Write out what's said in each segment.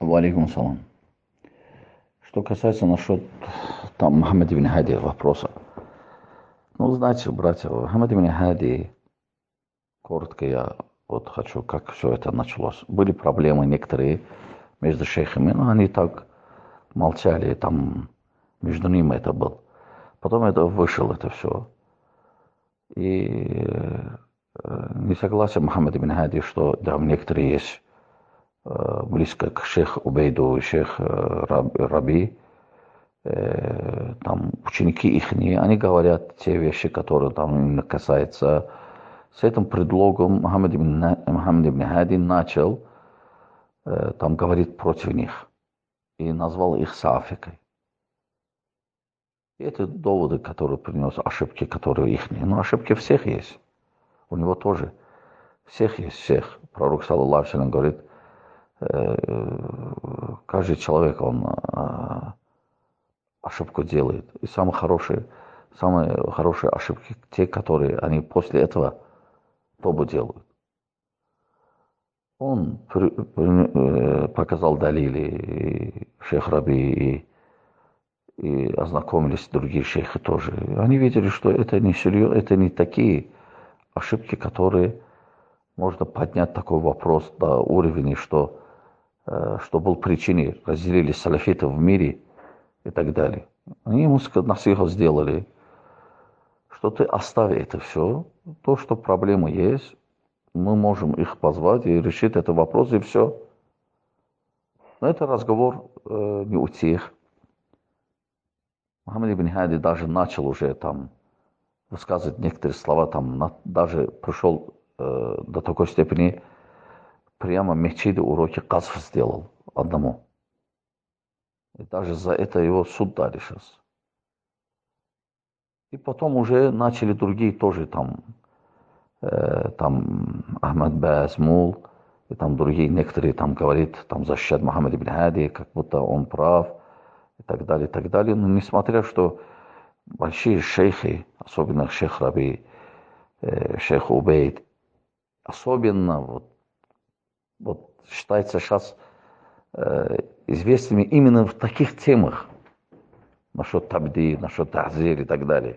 Валикум салам. Что касается насчет там Мухаммад ибн Хади вопроса. Ну, знаете, братья, Мухаммад ибн Хади, коротко я вот хочу, как все это началось. Были проблемы некоторые между шейхами, но они так молчали, там между ними это был. Потом это вышел это все. И не согласен Мухаммад ибн Хади, что да, некоторые есть близко к шейху Убейду, шейх Раби, там ученики их, они говорят те вещи, которые там именно касаются. С этим предлогом Мухаммад ибн Хади начал там говорить против них и назвал их саафикой. И это доводы, которые принес, ошибки, которые их. Но ошибки всех есть. У него тоже. Всех есть, всех. Пророк, саллаллаху алейхи ва саллям, говорит, каждый человек, он ошибку делает. И самые хорошие ошибки, те, которые они после этого тобу делают. Он показал далили, шейх Раби, и ознакомились другие шейхи тоже. Они видели, что это не серьезно, это не такие ошибки, которые можно поднять такой вопрос до уровня, что был причиной, разделили салафитов в мире и так далее. Они ему насиху сделали, что ты оставь это все, то, что проблемы есть, мы можем их позвать и решить этот вопрос, и все. Но это разговор не у тех. Мухаммад ибн Хади даже начал уже там высказывать некоторые слова, там даже пришел до такой степени, прямо в мечети уроки казф сделал одному. И даже за это его суд дали сейчас. И потом уже начали другие тоже там Ахмад Басмул, и там другие, некоторые там говорит, там защищают Мухаммад ибн Хади, как будто он прав, и так далее, и так далее. Но несмотря, что большие шейхи, особенно шейх Раби, шейх Убейд, особенно вот считается сейчас известными именно в таких темах, насчет табди, насчет тазир и так далее.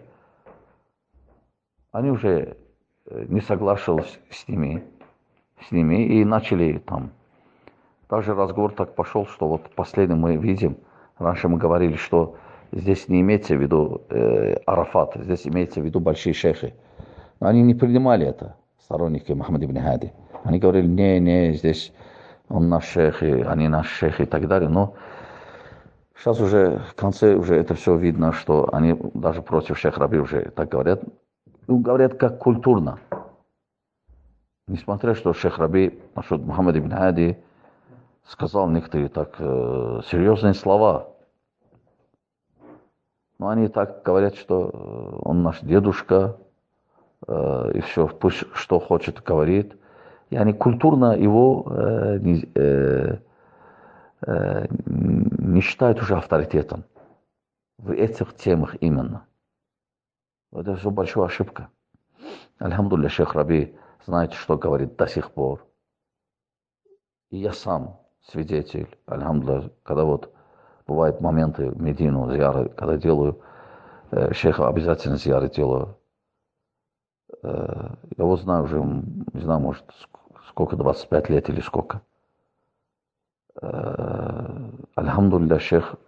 Они уже не соглашались с ними и начали там. Даже разговор так пошел, что вот последний мы видим, раньше мы говорили, что здесь не имеется в виду Арафат, здесь имеется в виду большие шейхи. Но они не принимали это, сторонники Мухаммада ибн Хади. Они говорили, не, здесь он наш шейх, и они наш шейх и так далее. Но сейчас уже в конце уже это все видно, что они даже против шейха Раби уже так говорят. Ну, говорят как культурно. Несмотря, что шейх Раби насчет Мухаммада ибн Хади сказал некоторые так серьезные слова. Но они так говорят, что он наш дедушка, и все, пусть что хочет говорит. И они культурно его не считают уже авторитетом в этих темах именно. Это все большая ошибка. Альхамдулилля, шейх Раби знает, что говорит до сих пор. И я сам свидетель, альхамдулилля, когда вот бывают моменты в Медину, зияры, когда делаю, шейха обязательно зияры делаю. Я вот знаю уже, не знаю, может, сколько, 25 лет или сколько. Альхамдулилля, шейх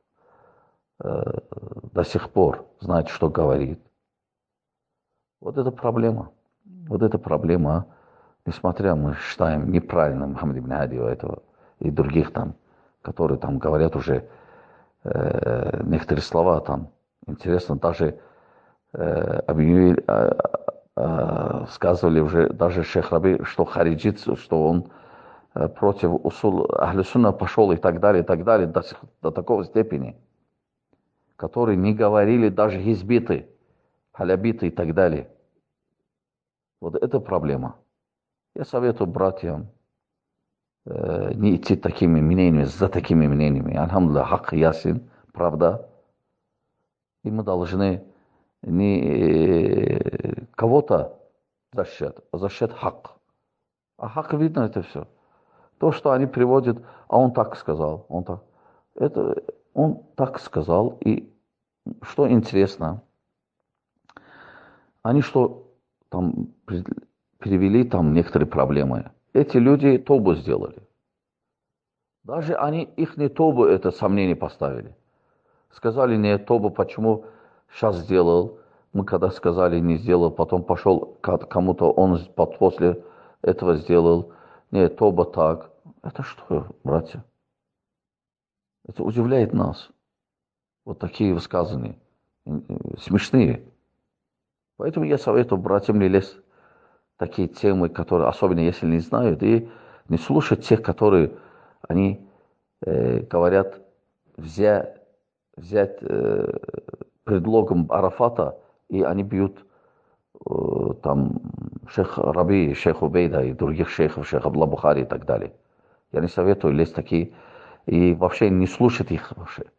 до сих пор знает, что говорит. Вот это проблема. Вот эта проблема, несмотря мы считаем неправильным Мухаммад ибн Хади этого и других там, которые там говорят уже некоторые слова там. Интересно, даже объявили, сказывали уже даже шейх Раби, что хариджит, что он против усул Ахлю Сунна пошел и так далее, до такой степени, которые не говорили даже хизбиты, халябиты и так далее. Вот это проблема. Я советую братьям не идти такими мнениями, за такими мнениями. Альхамдулилля, хак ясин, правда. И мы должны не кого-то защищать, а защищать хак. А хак видно это все. То, что они приводят, а он так сказал, он так. Это он так сказал, и что интересно, они что там перевели там некоторые проблемы. Эти люди тобу сделали. Даже они их не тобу это сомнение поставили. Сказали, нет, тобу почему сейчас сделал. Мы когда сказали, не сделал, потом пошел кому-то, он после этого сделал. Нет, тоба так. Это что, братья? Это удивляет нас. Вот такие высказывания. Смешные. Поэтому я советую братьям не лезть в такие темы, которые, особенно если не знают, и не слушать тех, которые они говорят взять предлогом Арафата, и они бьют там шейх Раби, шейх Убейда и других шейхов, шейх Абдулла Бухари и так далее. Я не советую лезть такие и вообще не слушать их вообще.